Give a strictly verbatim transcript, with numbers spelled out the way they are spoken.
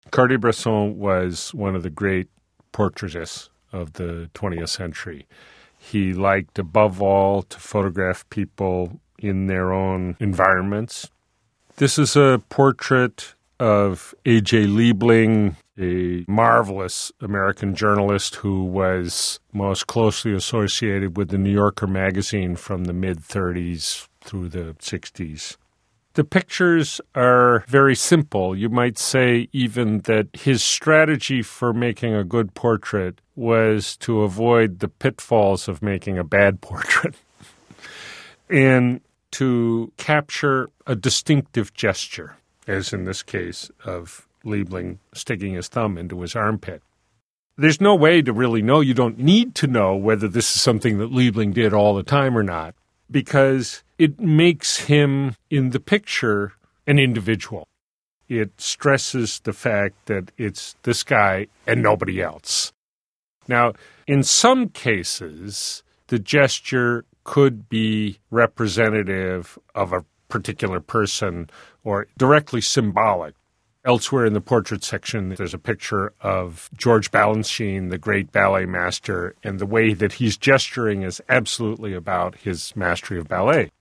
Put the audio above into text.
Cartier-Bresson was one of the great portraitists of the twentieth century. He liked, above all, to photograph people in their own environments. This is a portrait of A J Liebling, a marvelous American journalist who was most closely associated with the New Yorker magazine from the mid-thirties through the sixties. The pictures are very simple. You might say even that his strategy for making a good portrait was to avoid the pitfalls of making a bad portrait and to capture a distinctive gesture, as in this case of Liebling sticking his thumb into his armpit. There's no way to really know. You don't need to know whether this is something that Liebling did all the time or not, because it makes him, in the picture, an individual. It stresses the fact that it's this guy and nobody else. Now, in some cases, the gesture could be representative of a particular person or directly symbolic. Elsewhere in the portrait section, there's a picture of George Balanchine, the great ballet master, and the way that he's gesturing is absolutely about his mastery of ballet.